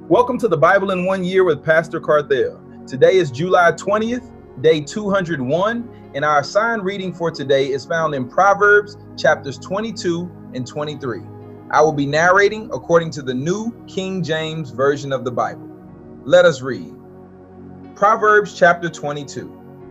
Welcome to the Bible in 1 Year with Pastor Carthel. Today is July 20th, day 201, and our assigned reading for today is found in Proverbs chapters 22 and 23. I will be narrating according to the New King James Version of the Bible. Let us read. Proverbs chapter 22.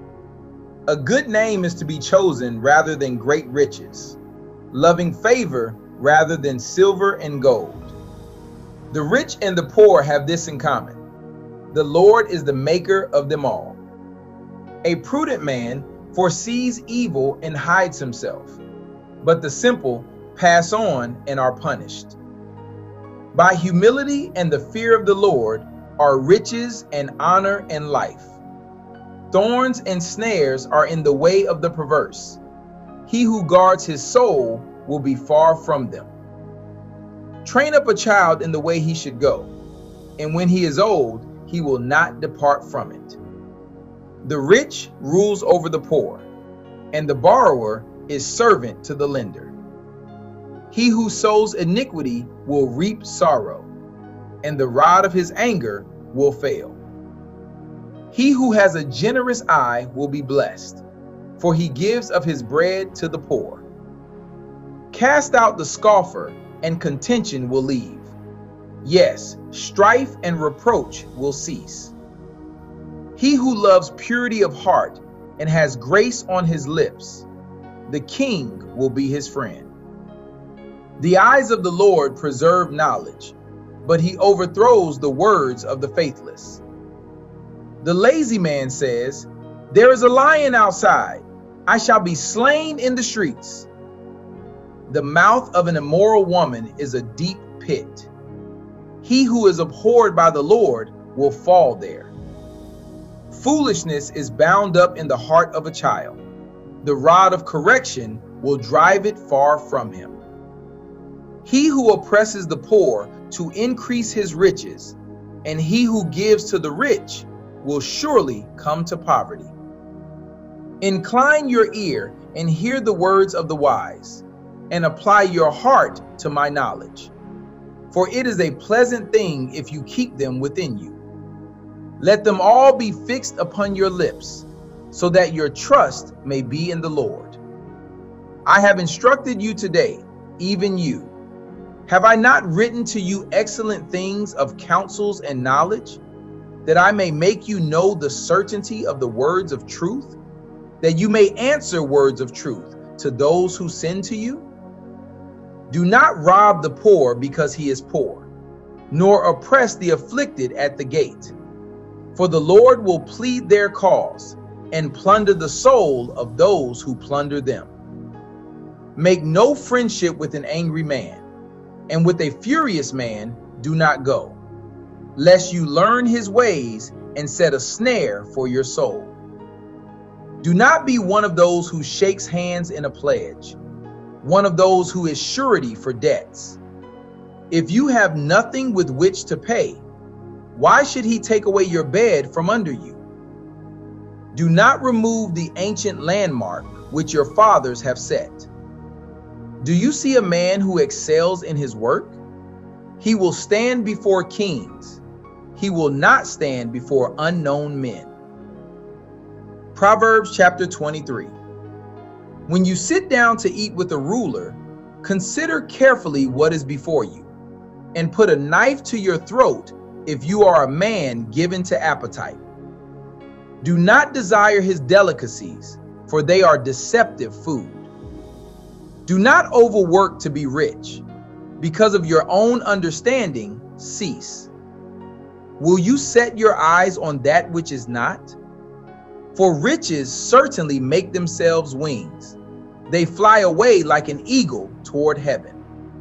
A good name is to be chosen rather than great riches, loving favor rather than silver and gold. The rich and the poor have this in common: the Lord is the maker of them all. A prudent man foresees evil and hides himself, but the simple pass on and are punished. By humility and the fear of the Lord are riches and honor and life. Thorns and snares are in the way of the perverse. He who guards his soul will be far from them. Train up a child in the way he should go, and when he is old, he will not depart from it. The rich rules over the poor, and the borrower is servant to the lender. He who sows iniquity will reap sorrow, and the rod of his anger will fail. He who has a generous eye will be blessed, for he gives of his bread to the poor. Cast out the scoffer, and contention will leave. Yes, strife and reproach will cease. He who loves purity of heart and has grace on his lips, the king will be his friend. The eyes of the Lord preserve knowledge, but he overthrows the words of the faithless. The lazy man says, "There is a lion outside. I shall be slain in the streets." The mouth of an immoral woman is a deep pit. He who is abhorred by the Lord will fall there. Foolishness is bound up in the heart of a child. The rod of correction will drive it far from him. He who oppresses the poor to increase his riches, and he who gives to the rich will surely come to poverty. Incline your ear and hear the words of the wise, and apply your heart to my knowledge. For it is a pleasant thing if you keep them within you. Let them all be fixed upon your lips, so that your trust may be in the Lord. I have instructed you today, even you. Have I not written to you excellent things of counsels and knowledge, that I may make you know the certainty of the words of truth, that you may answer words of truth to those who send to you? Do not rob the poor because he is poor, nor oppress the afflicted at the gate. For the Lord will plead their cause and plunder the soul of those who plunder them. Make no friendship with an angry man, and with a furious man do not go, lest you learn his ways and set a snare for your soul. Do not be one of those who shakes hands in a pledge, one of those who is surety for debts. If you have nothing with which to pay, why should he take away your bed from under you? Do not remove the ancient landmark which your fathers have set. Do you see a man who excels in his work? He will stand before kings. He will not stand before unknown men. Proverbs chapter 23. When you sit down to eat with a ruler, consider carefully what is before you, and put a knife to your throat if you are a man given to appetite. Do not desire his delicacies, for they are deceptive food. Do not overwork to be rich. Because of your own understanding, cease. Will you set your eyes on that which is not? For riches certainly make themselves wings. They fly away like an eagle toward heaven.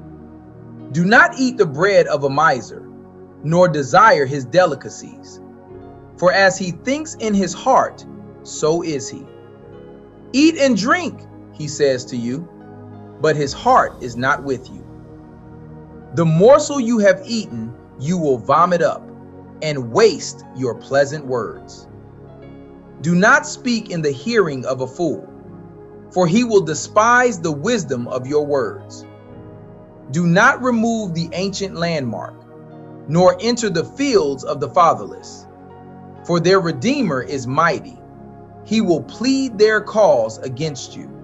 Do not eat the bread of a miser, nor desire his delicacies. For as he thinks in his heart, so is he. Eat and drink, he says to you, but his heart is not with you. The morsel you have eaten, you will vomit up, and waste your pleasant words. Do not speak in the hearing of a fool, for he will despise the wisdom of your words. Do not remove the ancient landmark, nor enter the fields of the fatherless. For their Redeemer is mighty. He will plead their cause against you.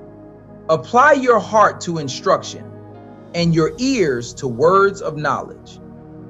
Apply your heart to instruction, and your ears to words of knowledge.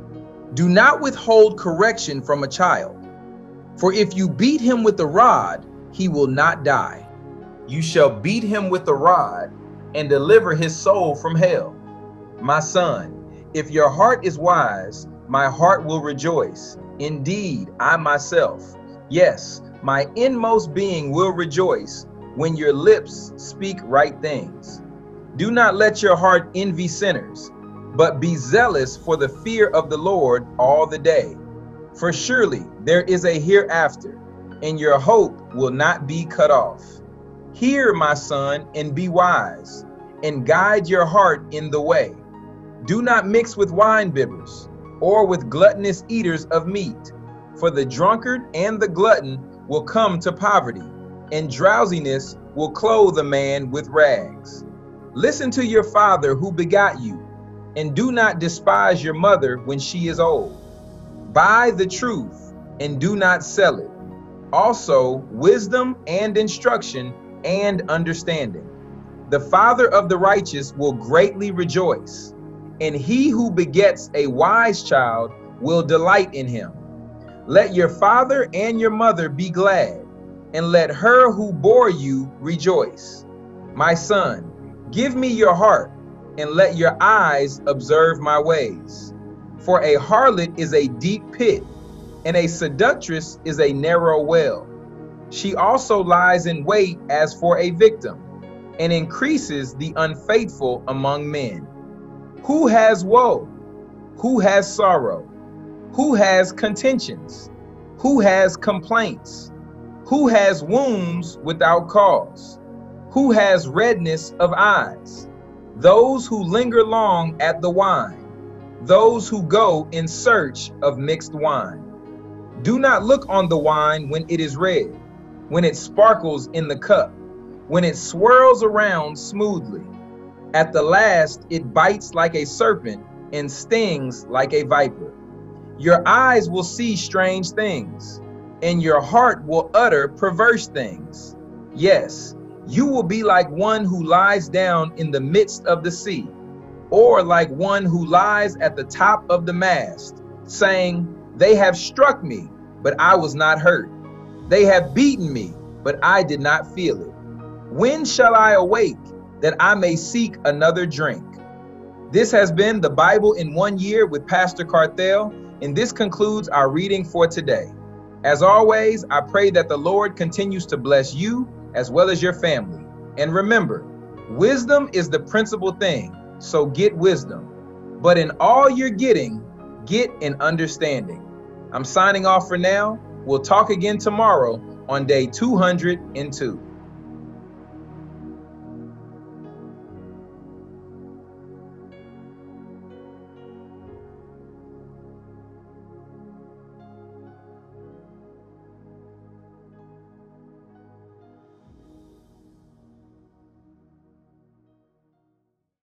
Do not withhold correction from a child, for if you beat him with the rod, he will not die. You shall beat him with the rod and deliver his soul from hell. My son, if your heart is wise, my heart will rejoice. Indeed, I myself, yes, my inmost being will rejoice when your lips speak right things. Do not let your heart envy sinners, but be zealous for the fear of the Lord all the day. For surely there is a hereafter, and your hope will not be cut off. Hear, my son, and be wise, and guide your heart in the way. Do not mix with wine bibbers, or with gluttonous eaters of meat, for the drunkard and the glutton will come to poverty, and drowsiness will clothe a man with rags. Listen to your father who begot you, and do not despise your mother when she is old. Buy the truth, and do not sell it. Also, wisdom and instruction and understanding. The father of the righteous will greatly rejoice, and he who begets a wise child will delight in him. Let your father and your mother be glad, and let her who bore you rejoice. My son, give me your heart, and let your eyes observe my ways. For a harlot is a deep pit, and a seductress is a narrow well. She also lies in wait as for a victim, and increases the unfaithful among men. Who has woe? Who has sorrow? Who has contentions? Who has complaints? Who has wounds without cause? Who has redness of eyes? Those who linger long at the wine, those who go in search of mixed wine. Do not look on the wine when it is red, when it sparkles in the cup, when it swirls around smoothly. At the last, it bites like a serpent and stings like a viper. Your eyes will see strange things, and your heart will utter perverse things. Yes, you will be like one who lies down in the midst of the sea, or like one who lies at the top of the mast, saying, "They have struck me, but I was not hurt. They have beaten me, but I did not feel it. When shall I awake, that I may seek another drink?" This has been the Bible in 1 year with Pastor Carthel, and this concludes our reading for today. As always, I pray that the Lord continues to bless you as well as your family. And remember, wisdom is the principal thing, so get wisdom. But in all you're getting, get an understanding. I'm signing off for now. We'll talk again tomorrow on day 202.